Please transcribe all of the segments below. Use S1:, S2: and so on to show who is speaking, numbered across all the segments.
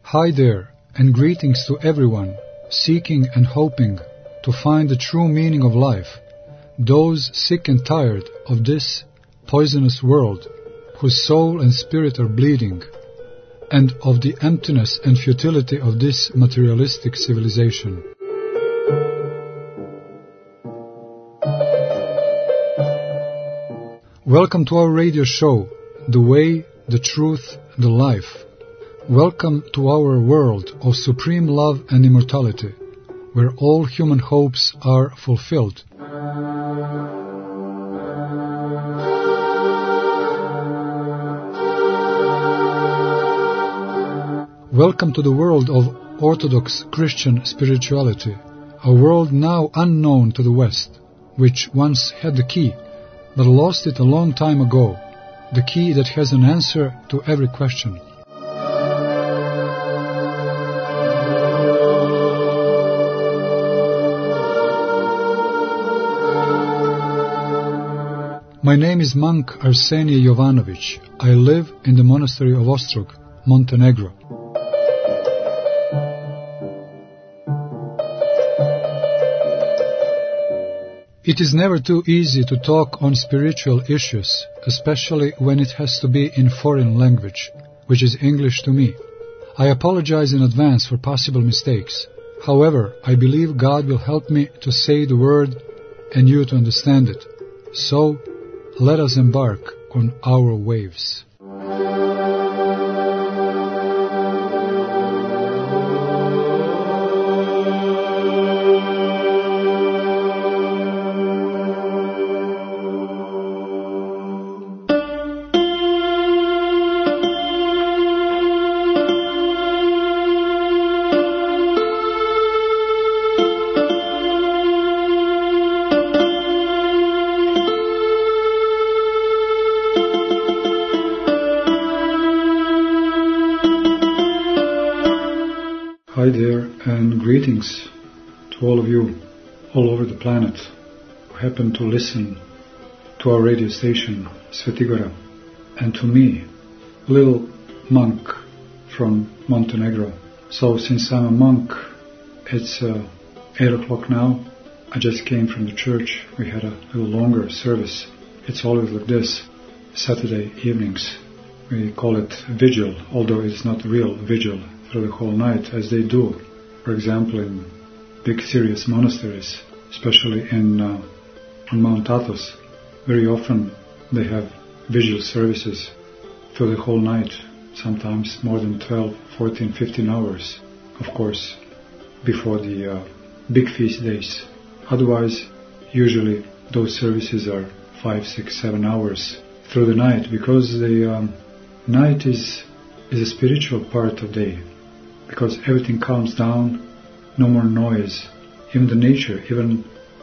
S1: Hi there, and greetings to everyone seeking and hoping to find the true meaning of life, those sick and tired of this poisonous world, whose soul and spirit are bleeding, and of the emptiness and futility of this materialistic civilization. Welcome to our radio show, The Way, the Truth, the Life. Welcome to our world of supreme love and immortality, where all human hopes are fulfilled. Welcome to the world of Orthodox Christian spirituality, a world now unknown to the West, which once had the key, but lost it a long time ago, the key that has an answer to every question. My name is Monk Arseniy Jovanovic. I live in the monastery of Ostrog, Montenegro. It is never too easy to talk on spiritual issues, especially when it has to be in foreign language, which is English to me. I apologize in advance for possible mistakes. However, I believe God will help me to say the word and you to understand it. So, let us embark on our waves. Hi there, and greetings to all of you all over the planet who happen to listen to our radio station, Svetigora, and to me, little monk from Montenegro. So since I'm a monk, it's 8 o'clock now. I just came from the church. We had a little longer service. It's always like this, Saturday evenings. We call it vigil, although it's not real vigil through the whole night, as they do, for example, in big serious monasteries, especially in Mount Athos. Very often they have vigil services through the whole night, sometimes more than 12, 14, 15 hours, of course, before the big feast days. Otherwise, usually those services are 5, 6, 7 hours through the night, because the night is a spiritual part of day. Because everything calms down, no more noise. Even the nature, even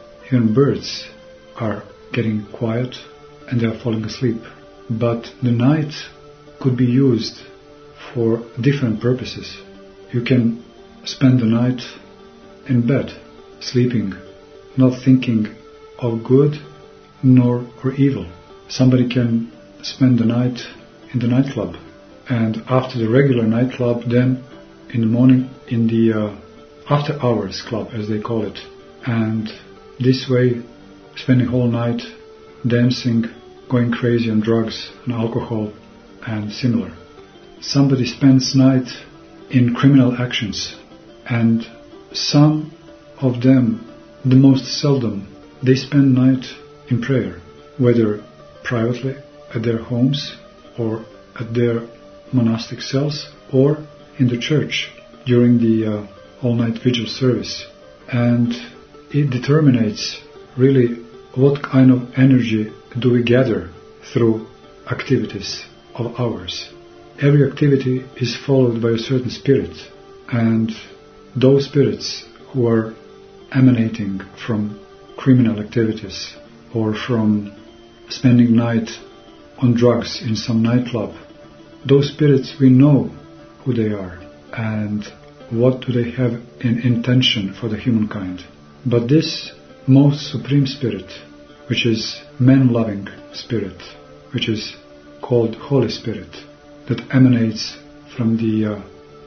S1: birds are getting quiet and they are falling asleep. But the night could be used for different purposes. You can spend the night in bed, sleeping, not thinking of good nor evil. Somebody can spend the night in the nightclub, and after the regular nightclub, then in the morning in the after hours club, as they call it, and this way spending whole night dancing, going crazy on drugs and alcohol and similar. Somebody spends night in criminal actions, and some of them, the most seldom, they spend night in prayer, whether privately at their homes or at their monastic cells or in the church during the all-night vigil service. And it determines really what kind of energy do we gather through activities of ours. Every activity is followed by a certain spirit, and those spirits who are emanating from criminal activities or from spending night on drugs in some nightclub, those spirits, we know who they are and what do they have in intention for the humankind. But this most supreme spirit, which is man-loving spirit, which is called Holy Spirit, that emanates from the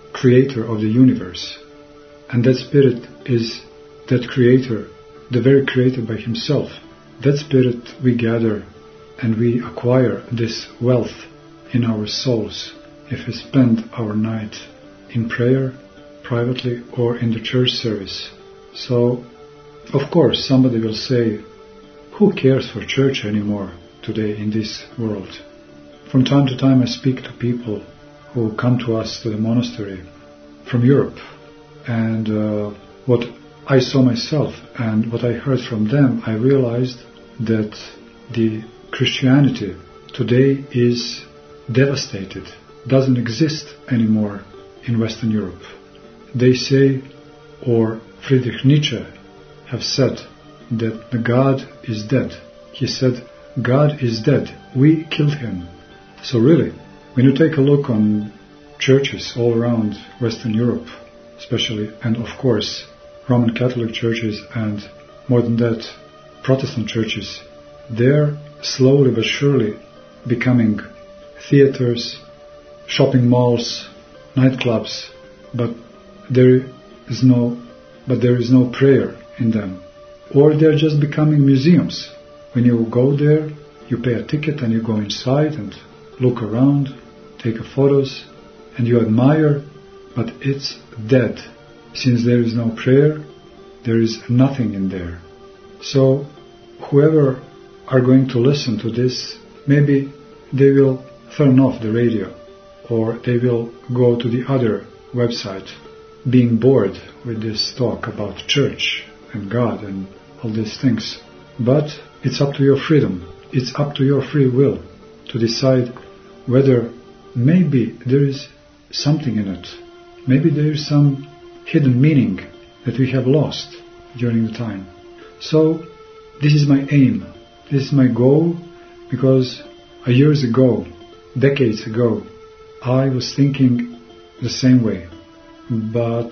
S1: creator of the universe. And that spirit is that creator, the very creator by himself. That spirit we gather and we acquire this wealth in our souls if we spend our night in prayer, privately or in the church service. So, of course, somebody will say, who cares for church anymore today in this world? From time to time I speak to people who come to us to the monastery from Europe, and what I saw myself and what I heard from them, I realized that the Christianity today is devastated, doesn't exist anymore in Western Europe. They say, or Friedrich Nietzsche have said, that the God is dead. He said, God is dead, we killed him. So really, when you take a look on churches all around Western Europe, especially, and of course Roman Catholic churches, and more than that, Protestant churches, they're slowly but surely becoming theaters, shopping malls, nightclubs, but there is no prayer in them. Or they're just becoming museums. When you go there, you pay a ticket and you go inside and look around, take photos, and you admire, but it's dead. Since there is no prayer, there is nothing in there. So whoever are going to listen to this, maybe they will turn off the radio, or they will go to the other website, being bored with this talk about church and God and all these things. But it's up to your freedom. It's up to your free will to decide whether maybe there is something in it. Maybe there is some hidden meaning that we have lost during the time. So this is my aim. This is my goal, because years ago, decades ago, I was thinking the same way. But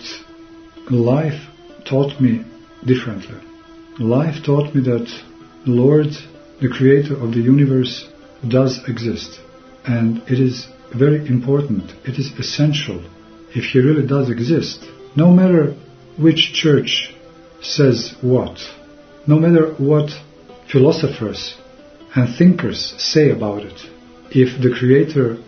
S1: life taught me differently. Life taught me that the Lord, the creator of the universe, does exist. And it is very important, it is essential, if he really does exist, no matter which church says what, no matter what philosophers and thinkers say about it, if the creator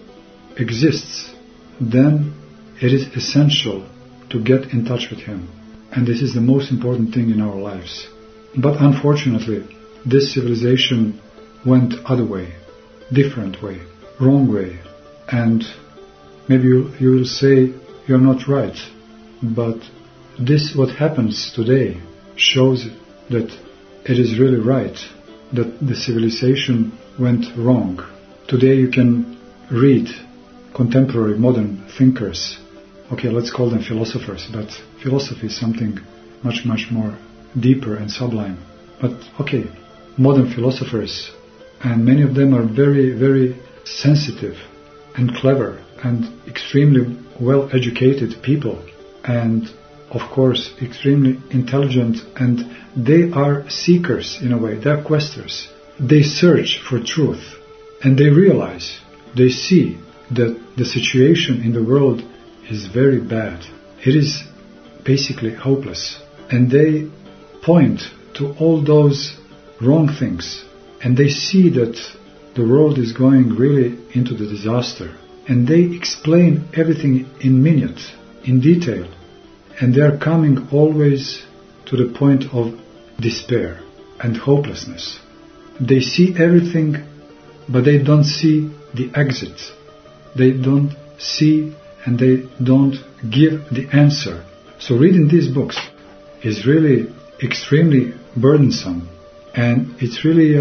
S1: exists, then it is essential to get in touch with him. And this is the most important thing in our lives. But unfortunately, this civilization went other way, different way, wrong way. And maybe you will say you're not right. But this, what happens today, shows that it is really right, that the civilization went wrong. Today you can read contemporary modern thinkers. Okay, let's call them philosophers, but philosophy is something much, much more deeper and sublime. But okay, modern philosophers, and many of them are very, very sensitive and clever and extremely well-educated people, and of course extremely intelligent, and they are seekers in a way, they are questers. They search for truth, and they realize, they see that the situation in the world is very bad. It is basically hopeless. And they point to all those wrong things, and they see that the world is going really into the disaster. And they explain everything in minute, in detail. And they are coming always to the point of despair and hopelessness. They see everything, but they don't see the exit. They don't see and they don't give the answer. So reading these books is really extremely burdensome, and it's really,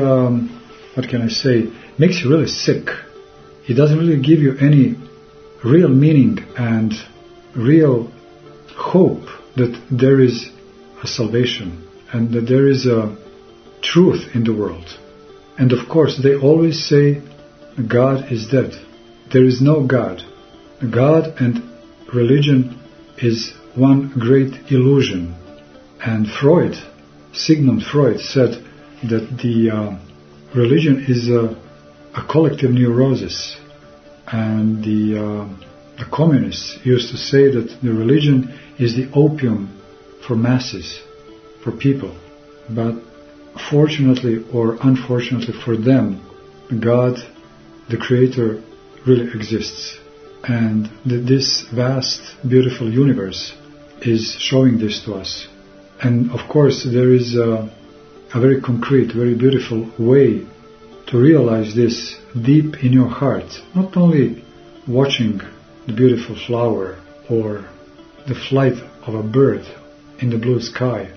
S1: what can I say, makes you really sick. It doesn't really give you any real meaning and real hope that there is a salvation and that there is a truth in the world. And of course they always say God is dead. There is no God. God and religion is one great illusion. And Sigmund Freud said that the religion is a collective neurosis, and the the communists used to say that the religion is the opium for masses, for people. But fortunately or unfortunately for them, God, the Creator, really exists. And this vast, beautiful universe is showing this to us. And of course there is a very concrete, very beautiful way to realize this deep in your heart. Not only watching the beautiful flower or the flight of a bird in the blue sky.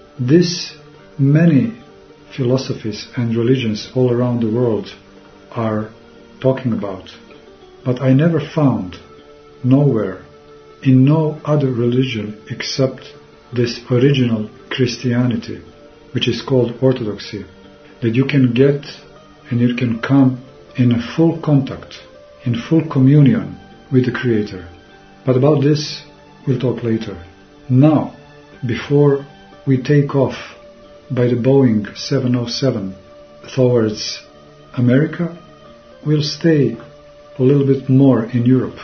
S1: This many philosophies and religions all around the world are talking about. But I never found nowhere in no other religion except this original Christianity, which is called Orthodoxy, that you can get and you can come in a full contact, in full communion with the Creator. But about this we'll talk later. Now, before we take off by the Boeing 707 towards America, we'll stay a little bit more in Europe.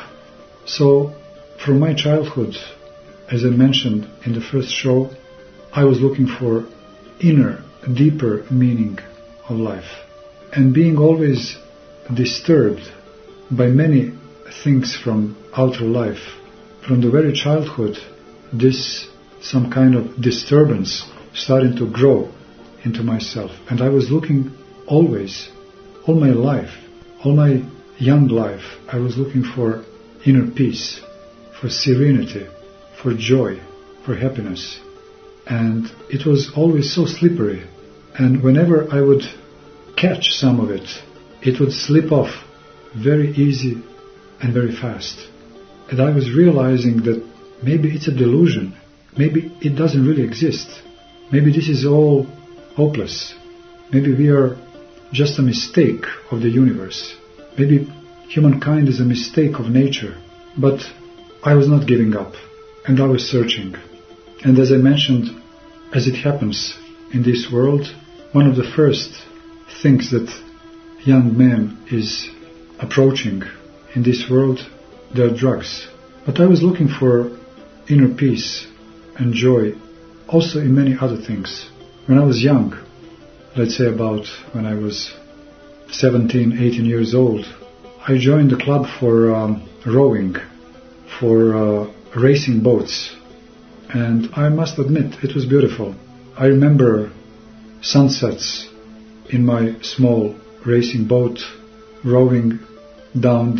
S1: So, from my childhood, as I mentioned in the first show, I was looking for inner, deeper meaning of life. And being always disturbed by many things from outer life, from the very childhood, this some kind of disturbance starting to grow into myself. And I was looking always, all my life, all my young life, I was looking for inner peace, for serenity, for joy, for happiness. And it was always so slippery. And whenever I would catch some of it, it would slip off very easy and very fast. And I was realizing that maybe it's a delusion. Maybe it doesn't really exist. Maybe this is all hopeless. Maybe we are just a mistake of the universe. Maybe humankind is a mistake of nature. But I was not giving up, and I was searching. And as I mentioned, as it happens in this world, one of the first things that young man is approaching in this world, they are drugs. But I was looking for inner peace and joy also in many other things. When I was young, let's say about when I was 17, 18 years old, I joined the club for rowing, for racing boats. And I must admit, it was beautiful. I remember sunsets in my small racing boat, rowing down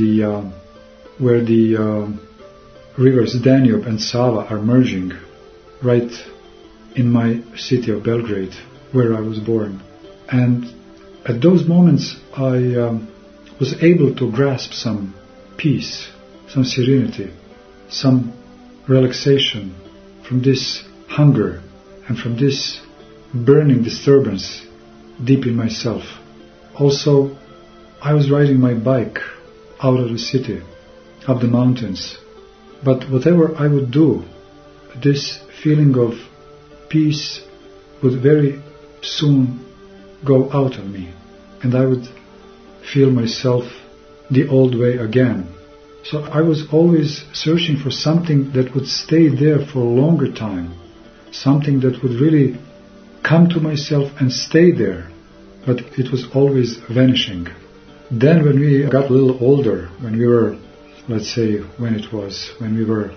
S1: where the rivers Danube and Sava are merging, right in my city of Belgrade, where I was born. And at those moments I was able to grasp some peace, some serenity, some relaxation from this hunger and from this burning disturbance deep in myself. Also, I was riding my bike out of the city, up the mountains. But whatever I would do, this feeling of peace would very soon go out of me, and I would feel myself the old way again. So I was always searching for something that would stay there for a longer time, something that would really come to myself and stay there, but it was always vanishing. Then when we got a little older, when we were, let's say, when we were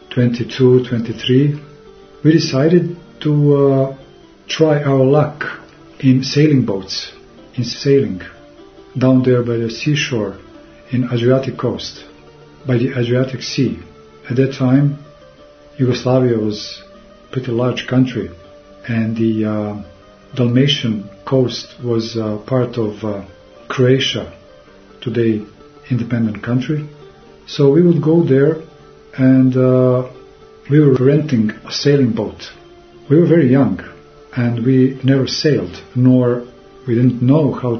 S1: 22, 23, we decided to try our luck in sailing boats, in sailing down there by the seashore in Adriatic coast, by the Adriatic Sea. At that time, Yugoslavia was a pretty large country, and the Dalmatian coast was part of Croatia, today independent country. So we would go there, and we were renting a sailing boat. We were very young, and we never sailed, nor we didn't know how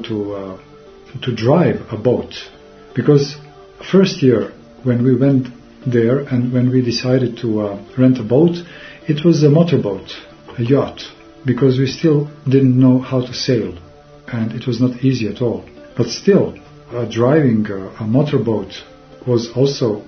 S1: to drive a boat. Because first year when we went there and when we decided to rent a boat, it was a motorboat, a yacht, because we still didn't know how to sail, and it was not easy at all. But still, driving a motorboat was also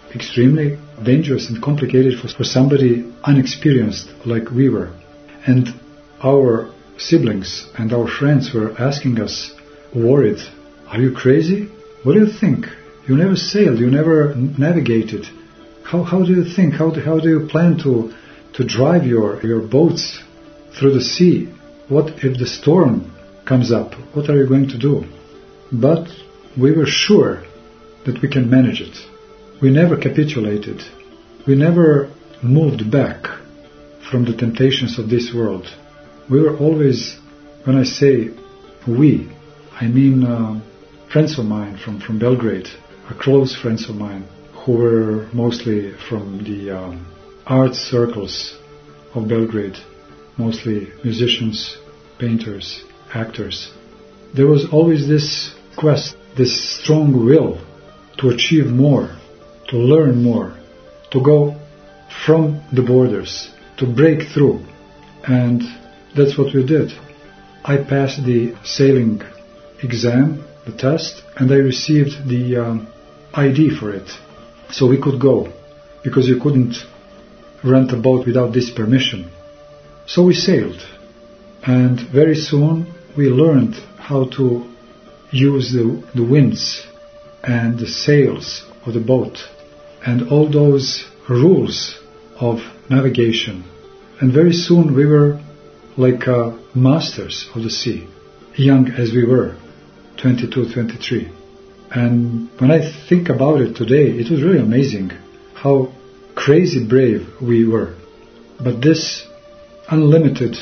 S1: extremely dangerous and complicated for somebody unexperienced like we were. And our siblings and our friends were asking us, worried, are you crazy? What do you think? You never sailed, you never navigated. How do you think? How do you plan to drive your boats through the sea? What if the storm comes up? What are you going to do? But we were sure that we can manage it. We never capitulated. We never moved back from the temptations of this world. We were always, when I say we, I mean friends of mine from Belgrade, close friends of mine, who were mostly from the art circles of Belgrade, mostly musicians, painters, actors. There was always this quest, this strong will to achieve more, to learn more, to go from the borders, to break through. And that's what we did. I passed the sailing exam, the test, and I received the ID for it. So we could go, because you couldn't rent a boat without this permission. So we sailed, and very soon we learned how to use the winds and the sails of the boat and all those rules of navigation. And very soon we were like masters of the sea, young as we were, 22, 23. And when I think about it today, it was really amazing how crazy brave we were. But this unlimited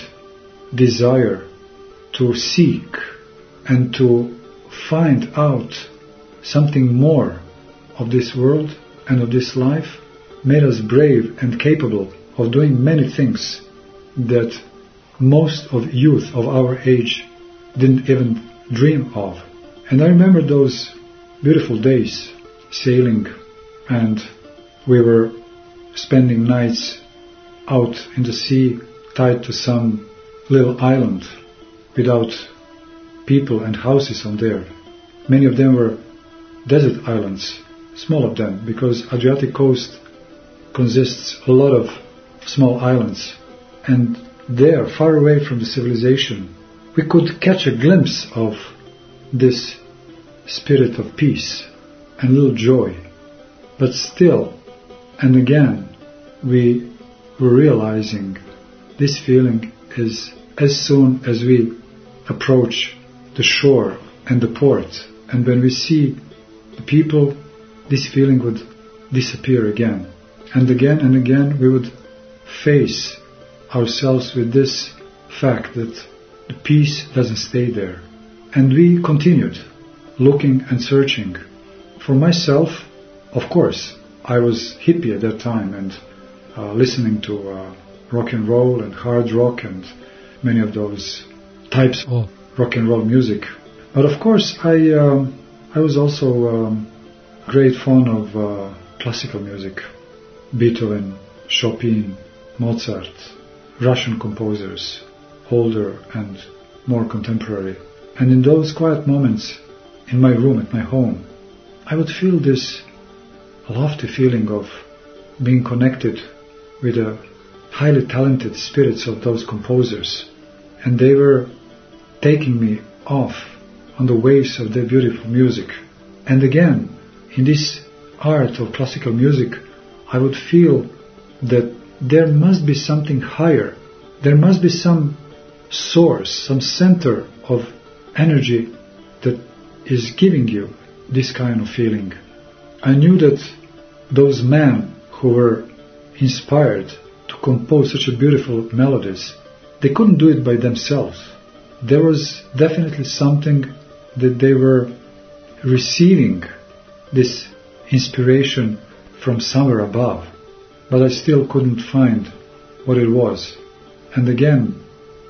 S1: desire to seek and to find out something more of this world and of this life made us brave and capable of doing many things that most of youth of our age didn't even dream of. And I remember those beautiful days sailing, and we were spending nights out in the sea, tied to some little island without people and houses on there. Many of them were desert islands, small of them, because Adriatic coast consists a lot of small islands. And there, far away from the civilization, we could catch a glimpse of this spirit of peace and little joy. But still, and again, we were realizing this feeling is as soon as we approach the shore and the port, and when we see the people, this feeling would disappear again. And again we would face ourselves with this fact that the peace doesn't stay there. And we continued looking and searching. For myself, of course, I was hippie at that time and listening to rock and roll and hard rock and many of those types of rock and roll music. But of course, I was also a great fan of classical music. Beethoven, Chopin, Mozart, Russian composers, older and more contemporary. And in those quiet moments in my room at my home, I would feel this lofty feeling of being connected with the highly talented spirits of those composers. And they were taking me off on the waves of their beautiful music. And again, in this art of classical music, I would feel that there must be something higher. There must be some source, some center of energy that is giving you this kind of feeling. I knew that those men who were inspired to compose such a beautiful melodies, they couldn't do it by themselves. There was definitely something that they were receiving, this inspiration from somewhere above, but I still couldn't find what it was. And again,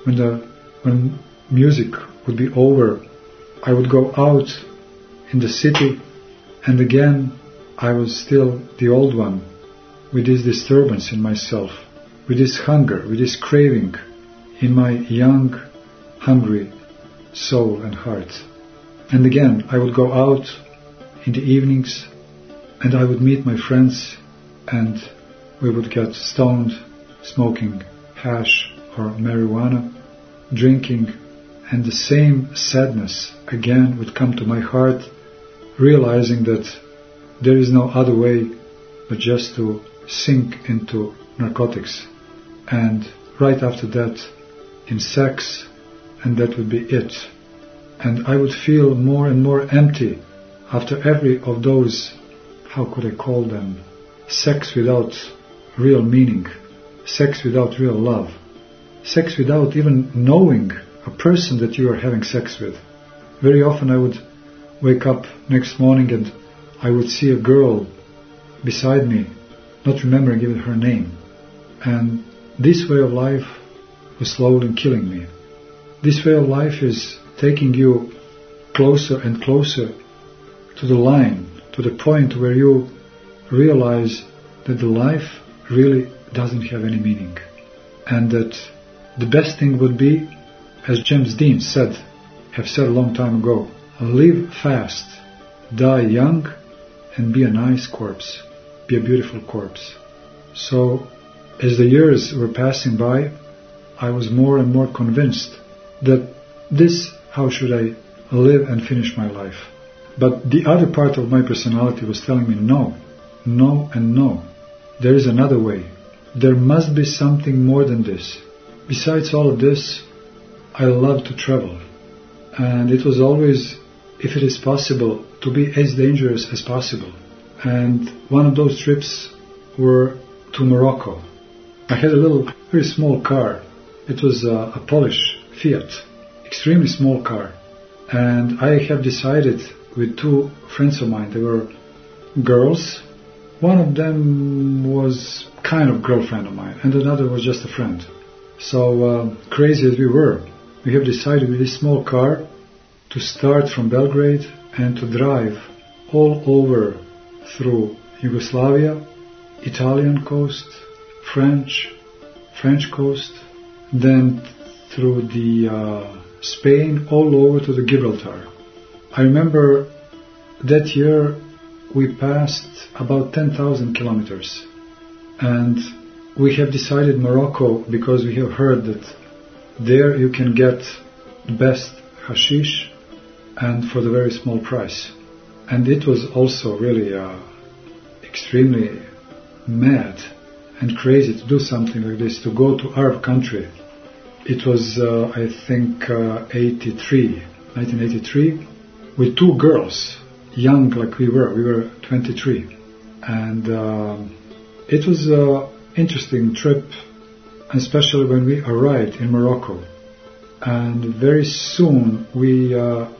S1: when music would be over, I would go out in the city, and again I was still the old one, with this disturbance in myself, with this hunger, with this craving in my young, hungry soul and heart. And again I would go out in the evenings And I would meet my friends and we would get stoned, smoking hash or marijuana, drinking, and the same sadness again would come to my heart, realizing that there is no other way but just to sink into narcotics, and right after that in sex, and that would be it. And I would feel more and more empty after every of those, how could I call them, sex without real meaning, sex without real love, sex without even knowing a person that you are having sex with. Very often I would wake up next morning and I would see a girl beside me, not remembering even her name. And this way of life was slowly killing me. This way of life is taking you closer and closer to the line, to the point where you realize that the life really doesn't have any meaning. And that the best thing would be, as James Dean have said a long time ago, live fast, die young, and be a nice corpse, be a beautiful corpse. So, as the years were passing by, I was more and more convinced that this, how should I live and finish my life? But the other part of my personality was telling me no, no and no. There is another way. There must be something more than this. Besides all of this, I love to travel. And it was always, if it is possible, to be as dangerous as possible. And one of those trips were to Morocco. I had a little, very small car. It was a Polish Fiat, extremely small car. And I have decided with two friends of mine, they were girls. One of them was kind of girlfriend of mine, and another was just a friend. So crazy as we were, we have decided with this small car to start from Belgrade and to drive all over through Yugoslavia, Italian coast, French coast, then through the Spain, all over to the Gibraltar. I remember that year we passed about 10,000 kilometers, and we have decided Morocco because we have heard that there you can get the best hashish and for the very small price. And it was also really extremely mad and crazy to do something like this, to go to Arab country. It was, I think, 1983, with two girls, young like we were 23. And it was an interesting trip, especially when we arrived in Morocco. And very soon we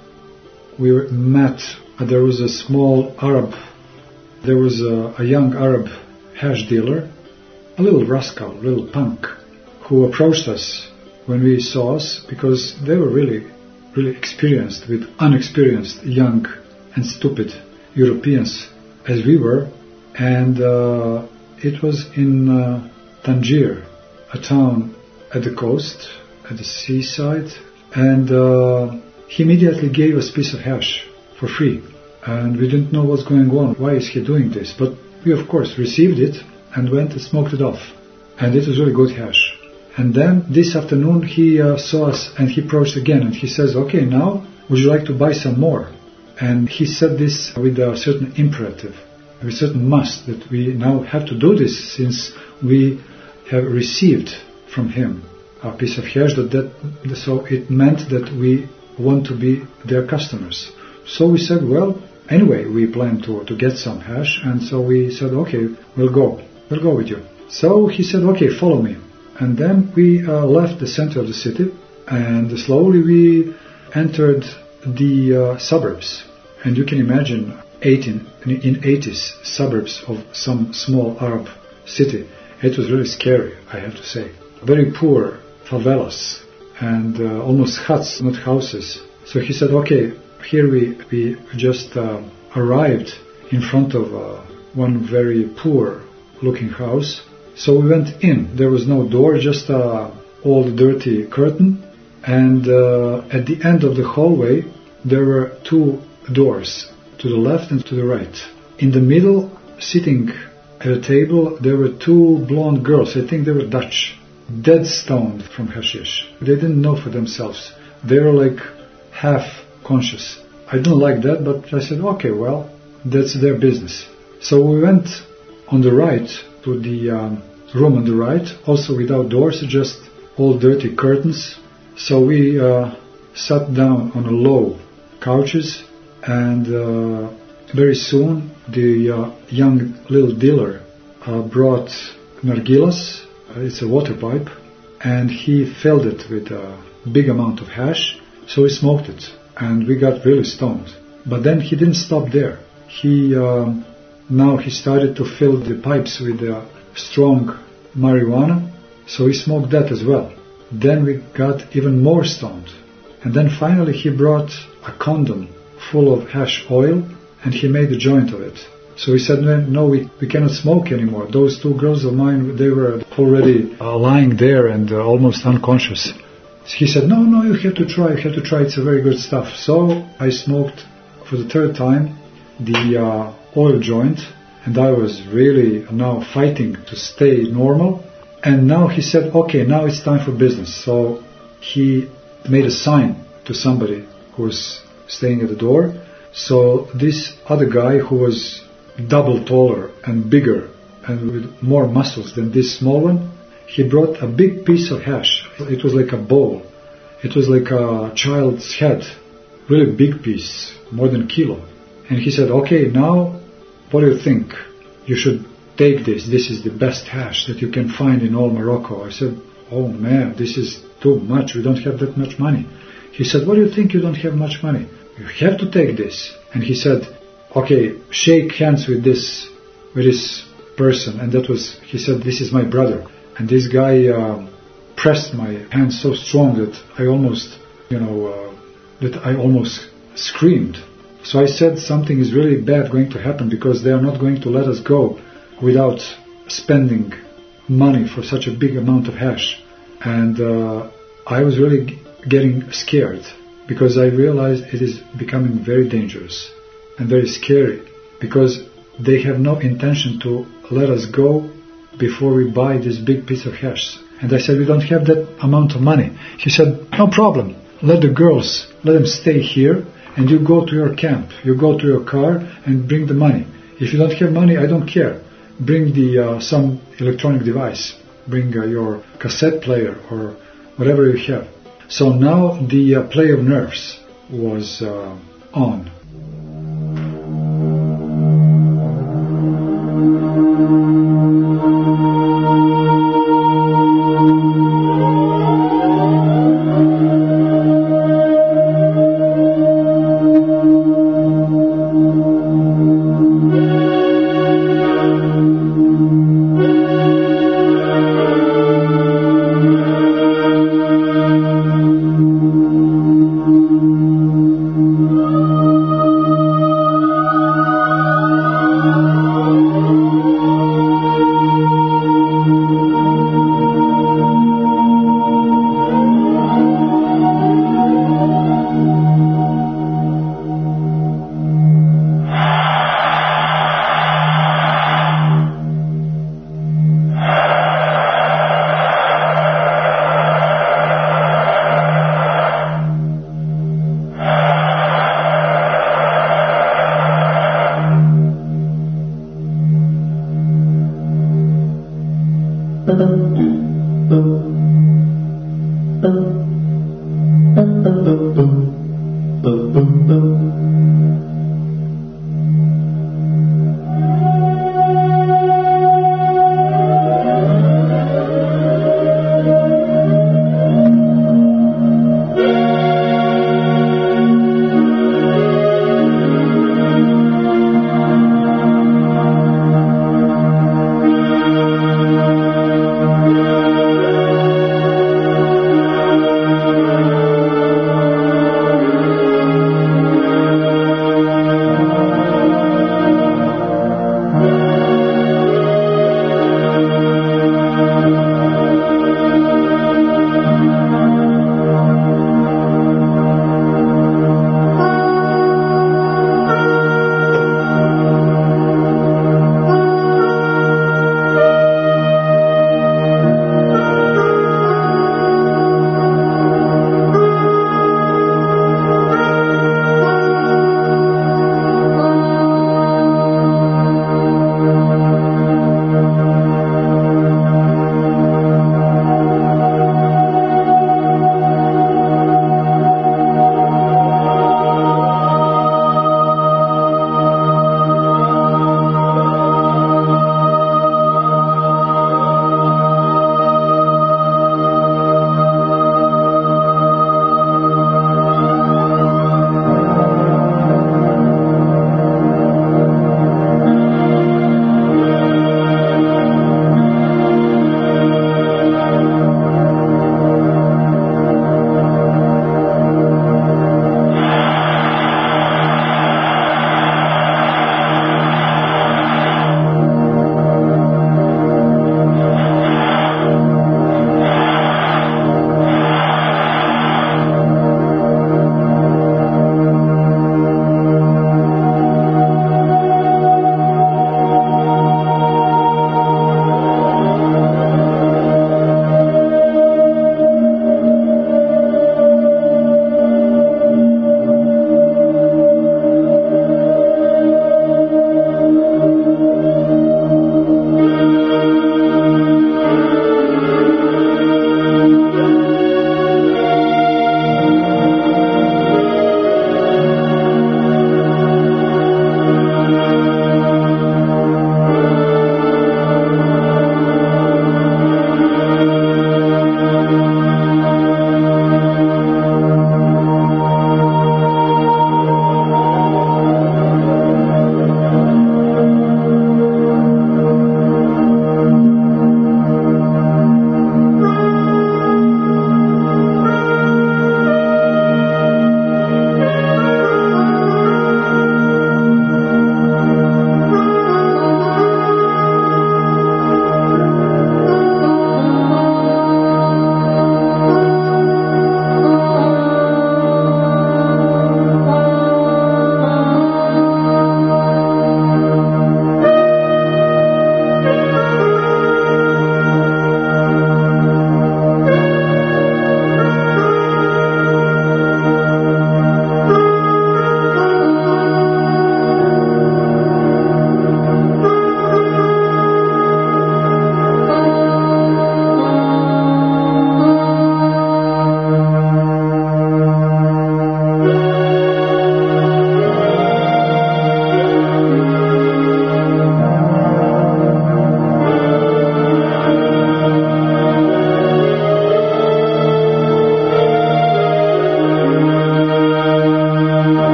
S1: were met. There was a small Arab, there was a young Arab hash dealer, a little rascal, a little punk, who approached us when we saw us, because they were really experienced with unexperienced young and stupid Europeans as we were. And it was in Tangier, a town at the coast, at the seaside, and he immediately gave us a piece of hash for free. And we didn't know what's going on, why is he doing this? But we of course received it and went and smoked it off. And it was really good hash. And then this afternoon he saw us and he approached again and he says, okay, now would you like to buy some more? And he said this with a certain imperative, with a certain must, that we now have to do this since we have received from him a piece of hash, so it meant that we want to be their customers. So we said, well, anyway, we plan to get some hash, and so we said, okay, we'll go with you. So he said, okay, follow me. And then we left the center of the city, and slowly we entered the suburbs. And you can imagine in 80s suburbs of some small Arab city. It was really scary, I have to say. Very poor favelas and almost huts, not houses. So he said, okay, here we just arrived in front of one very poor looking house. So we went in. There was no door, just old dirty curtain. And at the end of the hallway, there were two doors, to the left and to the right. in the middle, sitting at a table, there were two blonde girls. I think they were Dutch, dead stoned from hashish. They didn't know for themselves. They were like half conscious. I didn't like that, but I said, okay, well, that's their business. So we went on the right to the room on the right, also without doors, just all dirty curtains. So we sat down on a low couches, and very soon the young little dealer brought nargilas. It's a water pipe, and he filled it with a big amount of hash. So we smoked it, and we got really stoned. But then he didn't stop there. Now he started to fill the pipes with strong marijuana, so he smoked that as well. Then we got even more stoned. And then finally he brought a condom full of hash oil, and he made a joint of it. So he said, no, we cannot smoke anymore. Those two girls of mine, they were already lying there and almost unconscious. He said, no, you have to try, it's a very good stuff. So I smoked for the third time the oil joint, and I was really now fighting to stay normal. And now he said, okay, now it's time for business. So he made a sign to somebody who was staying at the door. So this other guy, who was double taller and bigger and with more muscles than this small one, he brought a big piece of hash. It was like a bowl. It was like a child's head, really big piece, more than a kilo. And he said, okay, now what do you think? You should take this. This is the best hash that you can find in all Morocco. I said, oh man, this is too much. We don't have that much money. He said, what do you think? You don't have much money. You have to take this. And he said, okay, shake hands with this person. And he said, this is my brother. And this guy pressed my hand so strong that I almost screamed. So I said, something is really bad going to happen, because they are not going to let us go without spending money for such a big amount of hash. And I was really getting scared, because I realized it is becoming very dangerous and very scary, because they have no intention to let us go before we buy this big piece of hash. And I said, we don't have that amount of money. He said, no problem. Let them stay here, and you go to your camp. You go to your car and bring the money. If you don't have money, I don't care. Bring some electronic device. Bring your cassette player or whatever you have. So now the play of nerves was on.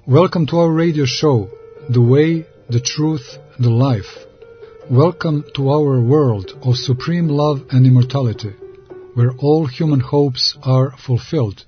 S1: Welcome to our radio show, The Way, the Truth, the Life. Welcome to our world of supreme love and immortality, where all human hopes are fulfilled.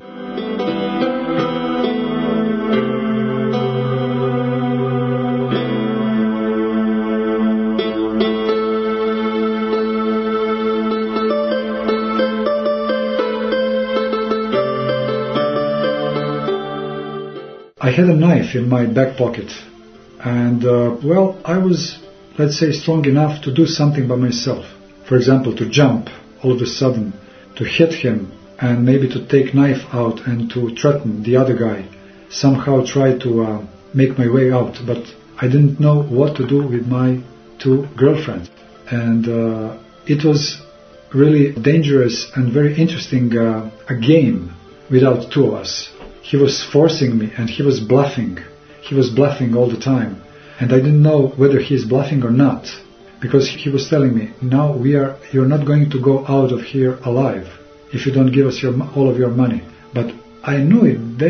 S1: I had a knife in my back pocket, and I was, let's say, strong enough to do something by myself. For example, to jump all of a sudden, to hit him, and maybe to take knife out and to threaten the other guy, somehow try to make my way out. But I didn't know what to do with my two girlfriends, and it was really dangerous and very interesting a game without two of us. He was forcing me and he was bluffing. He was bluffing all the time. And I didn't know whether he's bluffing or not. Because he was telling me, now you're not going to go out of here alive if you don't give us all of your money. But I knew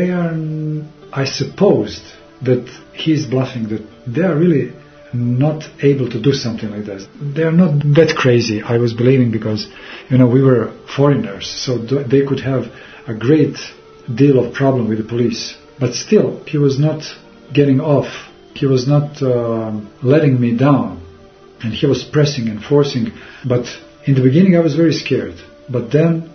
S1: it. I supposed that he's bluffing, that they are really not able to do something like that. They are not that crazy, I was believing, because, we were foreigners. So they could have a great deal of problem with the police, but still he was not getting off. He was not letting me down, and he was pressing and forcing. But in the beginning I was very scared, but then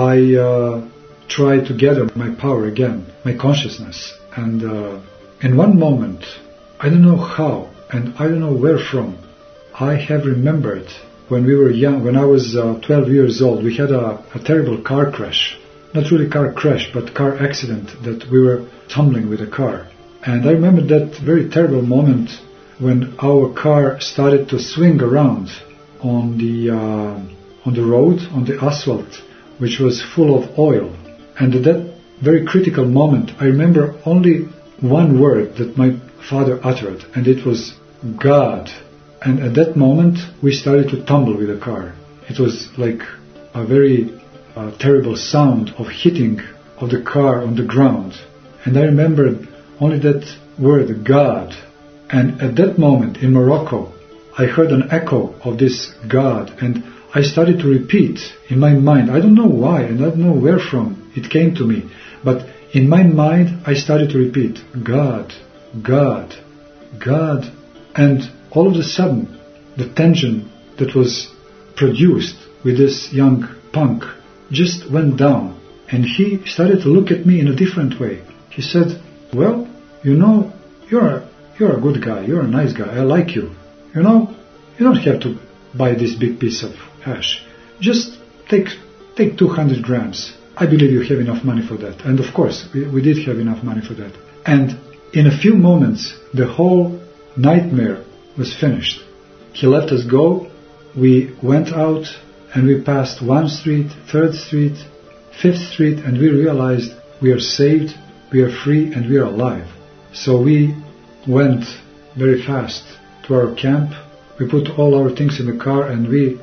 S1: I tried to gather my power again, my consciousness, and in one moment, I don't know how and I don't know where from, I have remembered when we were young, when I was 12 years old. We had a terrible car crash. Not really car crash, but car accident, that we were tumbling with a car. And I remember that very terrible moment when our car started to swing around on the road, on the asphalt, which was full of oil. And at that very critical moment, I remember only one word that my father uttered, and it was God. And at that moment, we started to tumble with the car. It was like a very terrible sound of hitting of the car on the ground. And I remembered only that word, God. And at that moment in Morocco, I heard an echo of this God, and I started to repeat in my mind. I don't know why, and I don't know where from it came to me, but in my mind I started to repeat, God, God, God. And all of a sudden, the tension that was produced with this young punk just went down, and he started to look at me in a different way. He said, well, you're a good guy, you're a nice guy, I like you. You don't have to buy this big piece of hash. Just take 200 grams. I believe you have enough money for that. And of course, we did have enough money for that. And in a few moments, the whole nightmare was finished. He let us go, we went out, and we passed 1st Street, 3rd Street, 5th Street, and we realized we are saved, we are free, and we are alive. So we went very fast to our camp. We put all our things in the car and we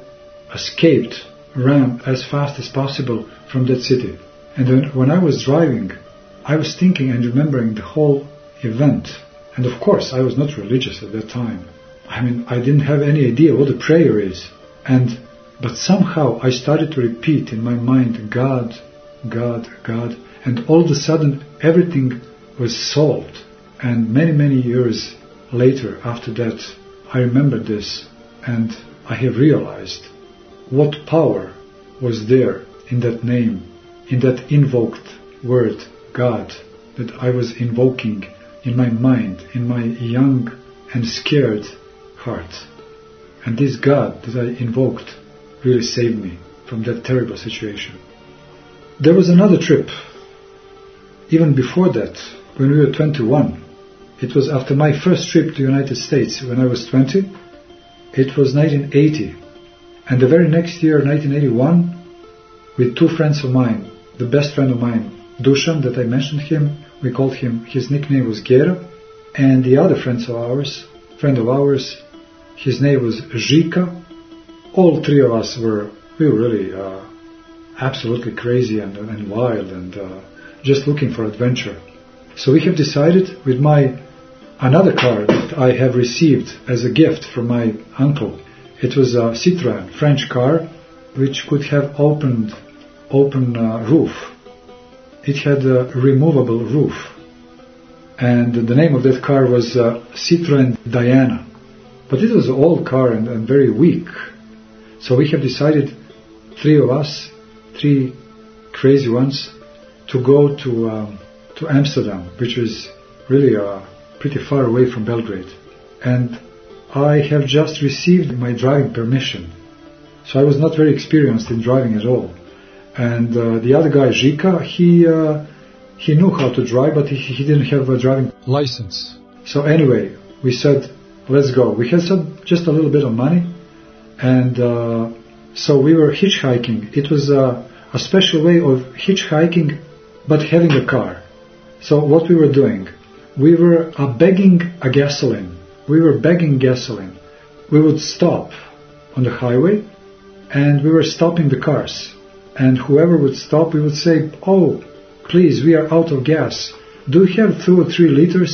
S1: ran as fast as possible from that city. And then when I was driving, I was thinking and remembering the whole event. And of course, I was not religious at that time. I didn't have any idea what a prayer is. But somehow I started to repeat in my mind, God, God, God, and all of a sudden everything was solved. And many, many years later, after that, I remembered this, and I have realized what power was there in that name, in that invoked word, God, that I was invoking in my mind, in my young and scared heart. And this God that I invoked really saved me from that terrible situation. There was another trip, even before that, when we were 21. It was after my first trip to the United States when I was 20. It was 1980. And the very next year, 1981, with two friends of mine, the best friend of mine, Dusan, that I mentioned him, we called him, his nickname was Gera, and the other friend of ours, his name was Zhika. All three of us were really absolutely crazy and wild and just looking for adventure. So we have decided with another car that I have received as a gift from my uncle. It was a Citroën French car which could have open roof. It had a removable roof. And the name of that car was Citroën Diana. But it was an old car and very weak. So we have decided, three of us, three crazy ones, to go to Amsterdam, which was really pretty far away from Belgrade. And I have just received my driving permission. So I was not very experienced in driving at all. And the other guy, Zika, he knew how to drive, but he didn't have a driving license. So anyway, we said, let's go. We had just a little bit of money, and so we were hitchhiking. It was a special way of hitchhiking, but having a car. So what we were doing, we were begging gasoline. We were begging gasoline. We would stop on the highway, and we were stopping the cars. And whoever would stop, we would say, "Oh, please, we are out of gas. Do you have 2 or 3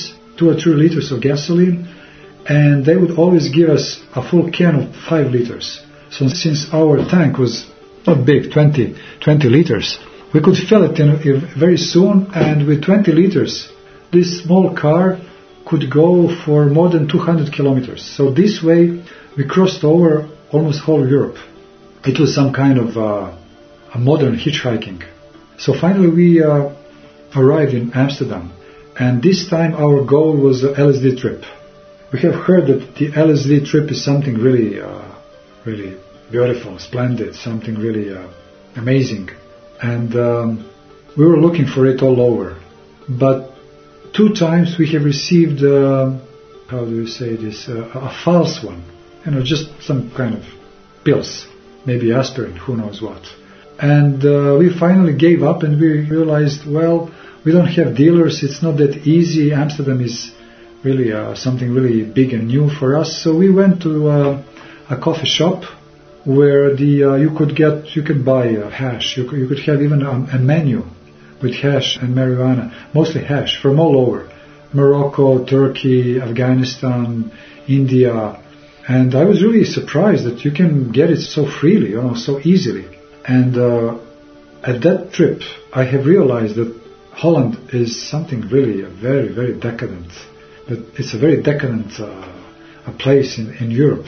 S1: liters of gasoline?" And they would always give us a full can of 5 liters. So since our tank was not big, 20 liters, we could fill it in very soon. And with 20 liters, this small car could go for more than 200 kilometers. So this way, we crossed over almost whole Europe. It was some kind of a modern hitchhiking. So finally we arrived in Amsterdam. And this time our goal was the LSD trip. We have heard that the LSD trip is something really beautiful, splendid, something really amazing. And we were looking for it all over. But 2 times we have received, how do you say this, a false one. Just some kind of pills, maybe aspirin, who knows what. And we finally gave up and we realized, well, we don't have dealers, it's not that easy. Amsterdam is really something really big and new for us. So we went to a coffee shop where you could buy hash. You could have even a menu with hash and marijuana, mostly hash from all over. Morocco, Turkey, Afghanistan, India. And I was really surprised that you can get it so freely, so easily. And at that trip, I have realized that Holland is something really very, very decadent. That it's a very decadent a place in Europe.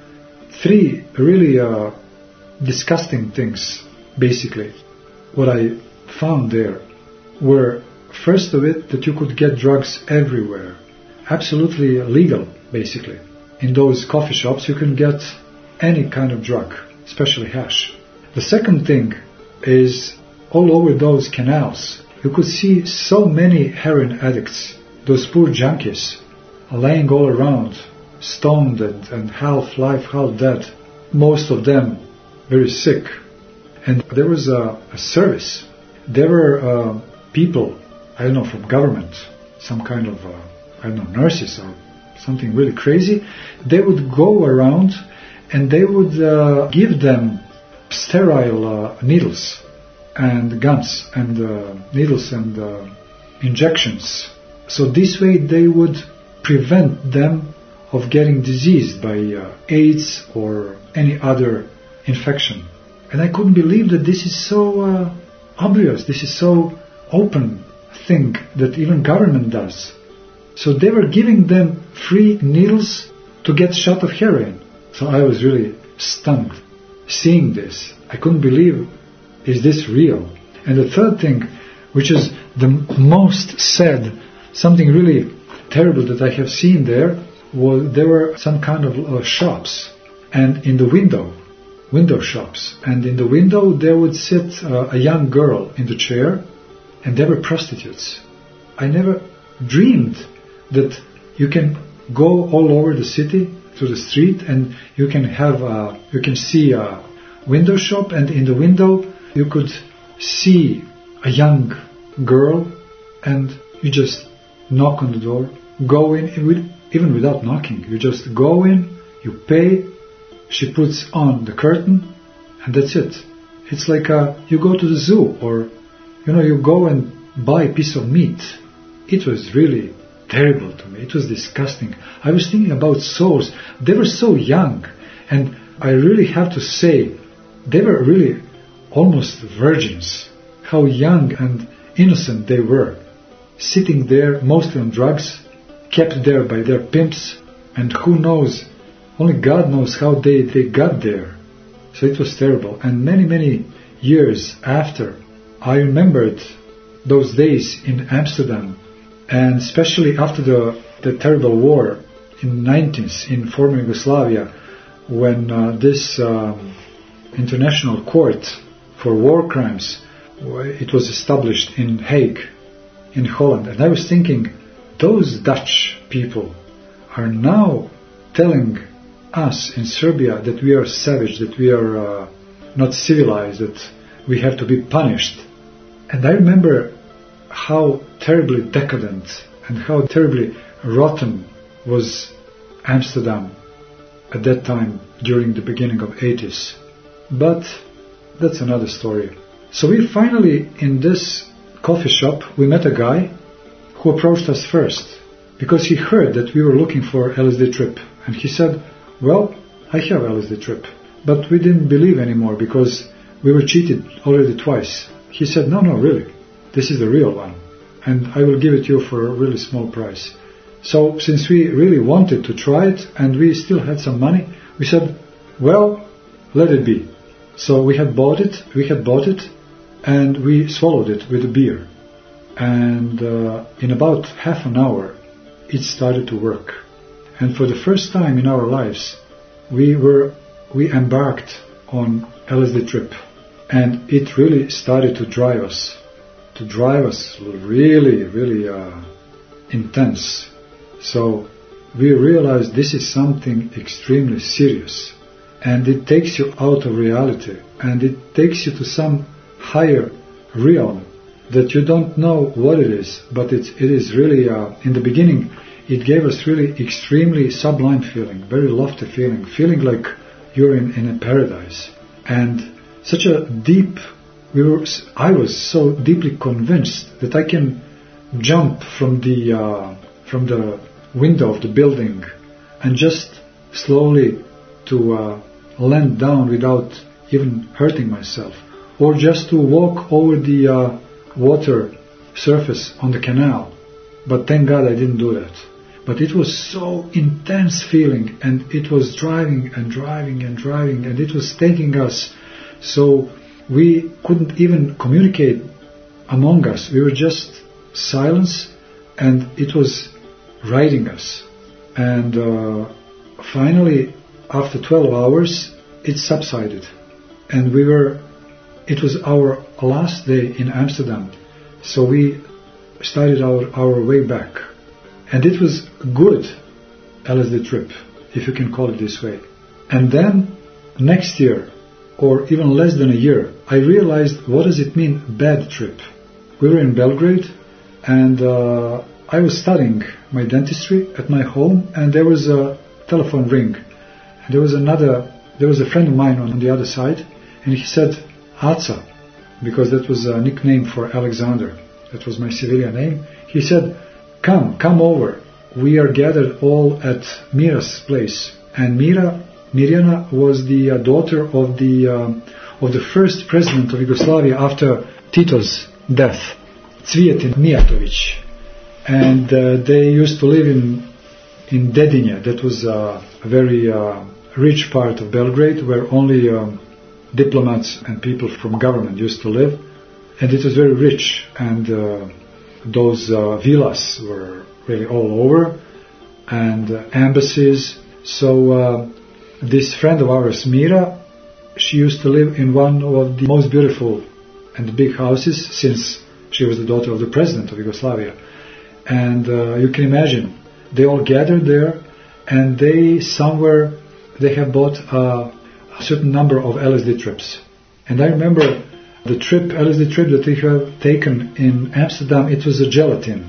S1: 3 really disgusting things, basically. What I found there were, first of it, that you could get drugs everywhere. Absolutely legal, basically. In those coffee shops, you can get any kind of drug, especially hash. The second thing is, all over those canals, you could see so many heroin addicts, those poor junkies, laying all around, stoned and half life, half dead. Most of them very sick. And there was a service. There were people, I don't know, from government, some kind of, nurses or something really crazy. They would go around and they would give them sterile needles and guns and needles and injections. So this way they would prevent them of getting diseased by AIDS or any other infection. And I couldn't believe that this is so obvious, this is so open thing that even government does. So they were giving them free needles to get shot of heroin. So I was really stunned seeing this. I couldn't believe, is this real? And the third thing, which is the most sad, something really terrible that I have seen there, was there were some kind of shops, and in the window shops, and in the window there would sit a young girl in the chair, and they were prostitutes. I never dreamed that you can go all over the city to the street and you can see a window shop, and in the window you could see a young girl, and you just knock on the door, go in, even without knocking. You just go in, you pay, she puts on the curtain, and that's it. It's like you go to the zoo, or you go and buy a piece of meat. it was really terrible to me. It was disgusting. I was thinking about souls. They were so young, and I really have to say, they were really almost virgins. How young and innocent they were, sitting there mostly on drugs, kept there by their pimps, and who knows, only God knows how they got there. So it was terrible. And many years after, I remembered those days in Amsterdam, and especially after the terrible war in the 90s in former Yugoslavia, when this International Court for War Crimes, it was established in Hague, in Holland. And I was thinking, those Dutch people are now telling us in Serbia that we are savage, that we are not civilized, that we have to be punished. And I remember how terribly decadent and how terribly rotten was Amsterdam at that time during the beginning of 80s. But that's another story. So we finally, in this coffee shop, we met a guy who approached us first because he heard that we were looking for LSD trip. And he said, well, I have LSD trip. But we didn't believe anymore because we were cheated already twice. He said, no, really, this is the real one. And I will give it to you for a really small price. So since we really wanted to try it and we still had some money, we said, well, let it be. So we had bought it, and we swallowed it with a beer. And in about half an hour, it started to work. And for the first time in our lives, we embarked on LSD trip. And it really started to drive us really intense. So we realized this is something extremely serious. And it takes you out of reality. And it takes you to some higher realm that you don't know what it is. But it is really, in the beginning, it gave us really extremely sublime feeling, very lofty feeling like you're in a paradise. And such a deep, I was so deeply convinced that I can jump from the window of the building and just slowly to land down without even hurting myself, or just to walk over the water surface on the canal. But thank God I didn't do that. But it was so intense feeling, and it was driving, and it was taking us. So we couldn't even communicate among us. We were just silence, and it was riding us. And finally, after 12 hours, it subsided. And it was our last day in Amsterdam. So we started our way back. And it was good LSD trip, if you can call it this way. And then next year, or even less than a year, I realized, what does it mean, bad trip? We were in Belgrade, and I was studying my dentistry at my home, and there was a telephone ring. And there was a friend of mine on the other side, and he said, Aca, because that was a nickname for Alexander. That was my civilian name. He said, come over. We are gathered all at Mira's place. And Mirjana was the daughter of the first president of Yugoslavia after Tito's death, Cvijetin Mijatović. And they used to live in Dedinje. That was a very rich part of Belgrade, where only diplomats and people from government used to live. And it was very rich, and those villas were really all over, and embassies. So this friend of ours, Mira, she used to live in one of the most beautiful and big houses, since she was the daughter of the president of Yugoslavia. And you can imagine, they all gathered there, and they have bought a certain number of LSD trips. And I remember the LSD trip that we have taken in Amsterdam, it was a gelatin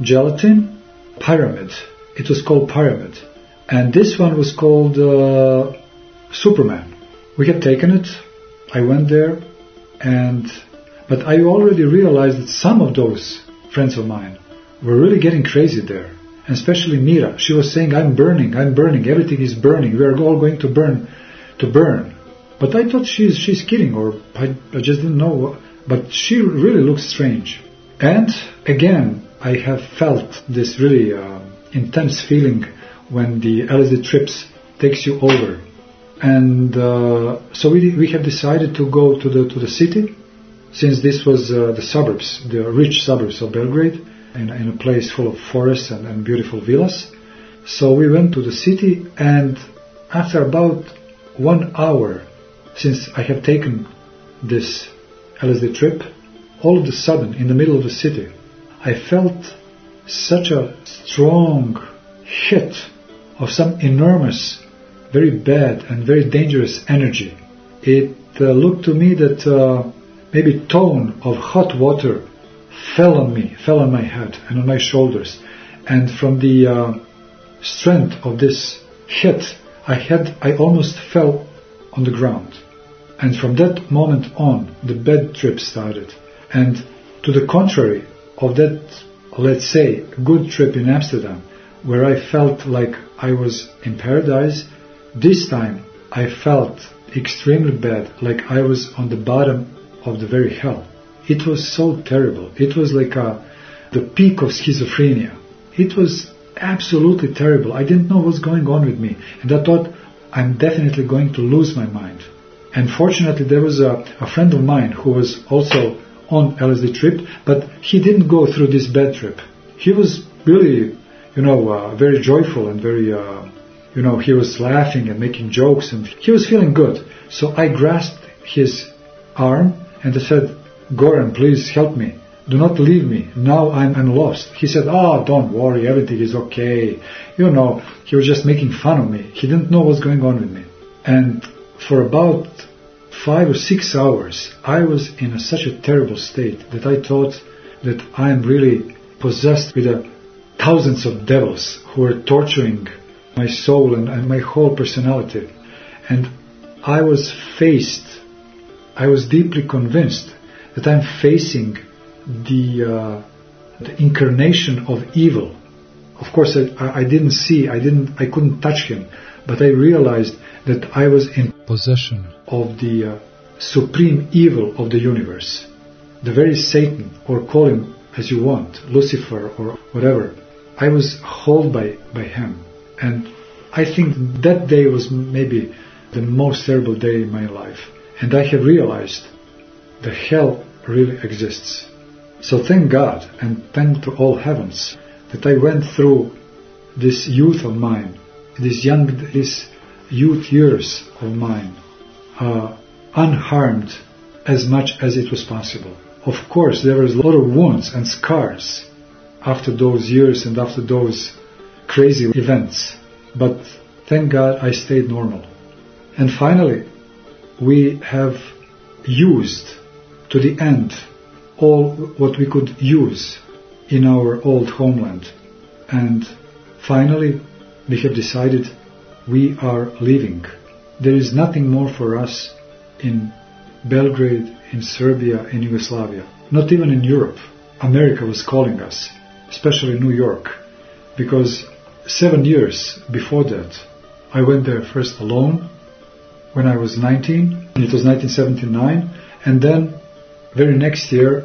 S1: pyramid. It was called Pyramid. And this one was called Superman. We had taken it. I went there, but I already realized that some of those friends of mine were really getting crazy there. And especially Mira. She was saying, I'm burning, everything is burning, we are all going to burn. But I thought she's kidding, or I just didn't know. But she really looked strange. And again, I have felt this really intense feeling when the LSD trips takes you over. And so we have decided to go to the city, since this was the suburbs, the rich suburbs of Belgrade, in a place full of forests and beautiful villas. So we went to the city, and after about 1 hour, since I have taken this LSD trip, all of a sudden, in the middle of the city, I felt such a strong hit of some enormous, very bad and very dangerous energy. It looked to me that maybe a ton of hot water fell on my head and on my shoulders. And from the strength of this hit, I almost fell on the ground. And from that moment on, the bad trip started. And to the contrary of that, let's say, good trip in Amsterdam, where I felt like I was in paradise, this time I felt extremely bad, like I was on the bottom of the very hell. It was so terrible. It was like the peak of schizophrenia. It was absolutely terrible. I didn't know what was going on with me. And I thought, I'm definitely going to lose my mind. And fortunately, there was a friend of mine who was also on LSD trip, but he didn't go through this bad trip. He was really, very joyful and very, he was laughing and making jokes, and he was feeling good. So I grasped his arm and I said, Goran, please help me. Do not leave me. Now I'm lost. He said, don't worry, everything is okay. He was just making fun of me. He didn't know what's going on with me. And for about 5 or 6 hours, I was in such a terrible state that I thought that I am really possessed with thousands of devils who were torturing my soul and my whole personality. And I was deeply convinced that I'm facing the incarnation of evil. Of course, I didn't see, I couldn't touch him, but I realized that I was in possession of the supreme evil of the universe, the very Satan, or call him as you want, Lucifer or whatever. I was held by him, and I think that day was maybe the most terrible day in my life, and I have realized the hell really exists. So thank God and thank to all heavens that I went through this youth of mine, these youth years of mine, unharmed as much as it was possible. Of course, there was a lot of wounds and scars after those years and after those crazy events, but thank God I stayed normal. And finally, we have used to the end all what we could use in our old homeland. And finally, we have decided we are leaving. There is nothing more for us in Belgrade, in Serbia, in Yugoslavia, not even in Europe. America was calling us, especially New York, because 7 years before that, I went there first alone when I was 19. It was 1979, and then very next year,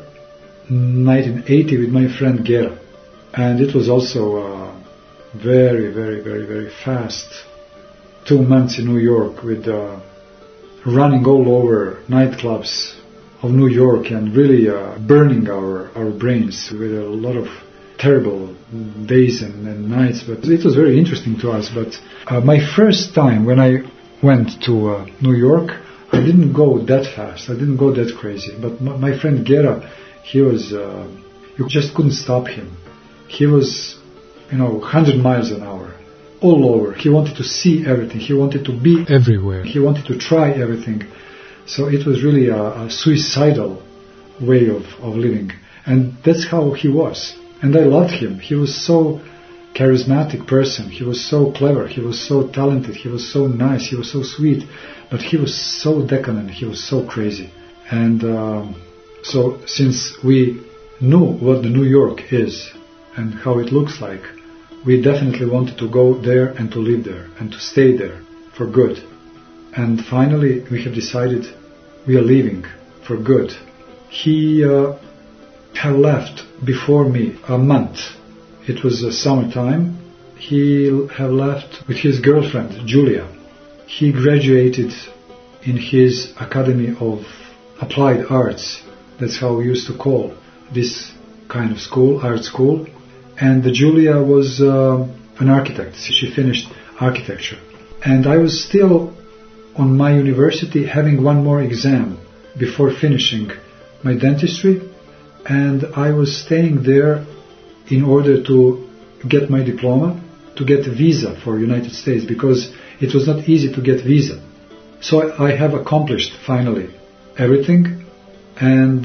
S1: 1980, with my friend Gera. And it was also very, very, very, very fast 2 months in New York with running all over nightclubs of New York and really burning our brains with a lot of terrible days and nights. But it was very interesting to us. But my first time when I went to New York, I didn't go that fast. I didn't go that crazy. But my friend Gera, he was, you just couldn't stop him. He was, 100 miles an hour, all over. He wanted to see everything. He wanted to be everywhere. He wanted to try everything. So it was really a suicidal way of living. And that's how he was. And I loved him. He was so charismatic person. He was so clever. He was so talented. He was so nice. He was so sweet. But he was so decadent. He was so crazy. And so since we knew what the New York is, and how it looks like, we definitely wanted to go there and to live there and to stay there for good. And finally, we have decided we are leaving for good. He had left before me a month. It was summertime. He had left with his girlfriend, Julia. He graduated in his Academy of Applied Arts. That's how we used to call this kind of school, art school. And Julia was an architect. She finished architecture. And I was still on my university having one more exam before finishing my dentistry. And I was staying there in order to get my diploma, to get a visa for United States, because it was not easy to get visa. So I have accomplished finally everything, and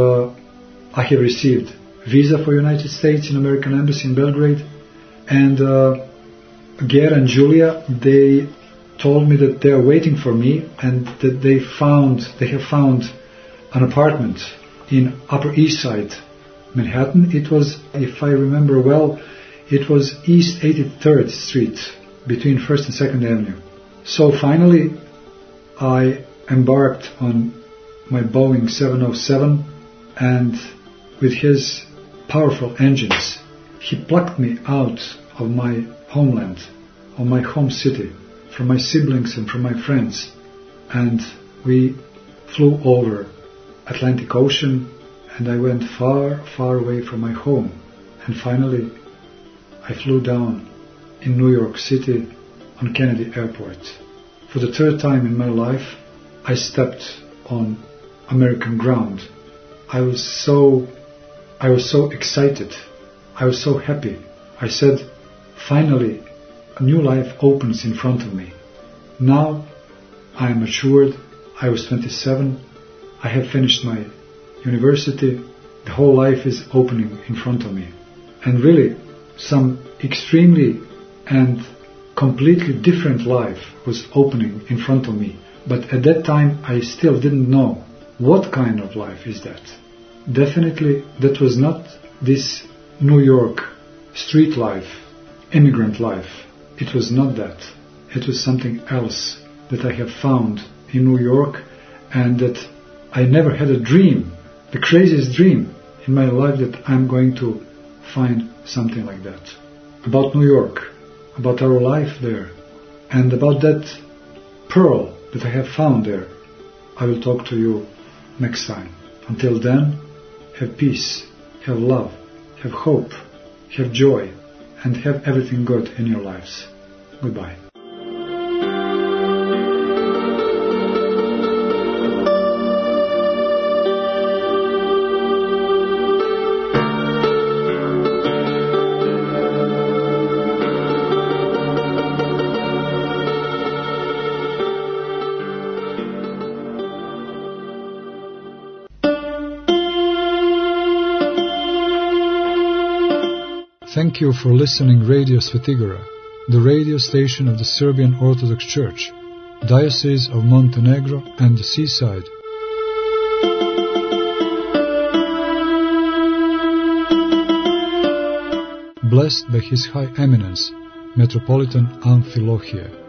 S1: I have received visa for United States in American Embassy in Belgrade. And Ger and Julia, they told me that they are waiting for me and that they have found an apartment in Upper East Side, Manhattan. It was, if I remember well, it was East 83rd Street between 1st and 2nd Avenue. So finally, I embarked on my Boeing 707, and with his powerful engines, he plucked me out of my homeland, of my home city, from my siblings and from my friends, and we flew over Atlantic Ocean, and I went far, far away from my home. And finally, I flew down in New York City on Kennedy Airport. For the third time in my life, I stepped on American ground. I was so excited. I was so happy. I said, finally, a new life opens in front of me. Now I am matured. I was 27. I have finished my university. The whole life is opening in front of me. And really, some extremely and completely different life was opening in front of me. But at that time, I still didn't know what kind of life is that. Definitely, that was not this New York street life, immigrant life. It was not that. It was something else that I have found in New York, and that I never had a dream, the craziest dream in my life, that I'm going to find something like that. About New York, about our life there, and about that pearl that I have found there, I will talk to you next time. Until then, have peace, have love, have hope, have joy, and have everything good in your lives. Goodbye. Thank you for listening Radio Svetigora, the radio station of the Serbian Orthodox Church, Diocese of Montenegro and the Seaside. Blessed by His High Eminence, Metropolitan Amphilohie.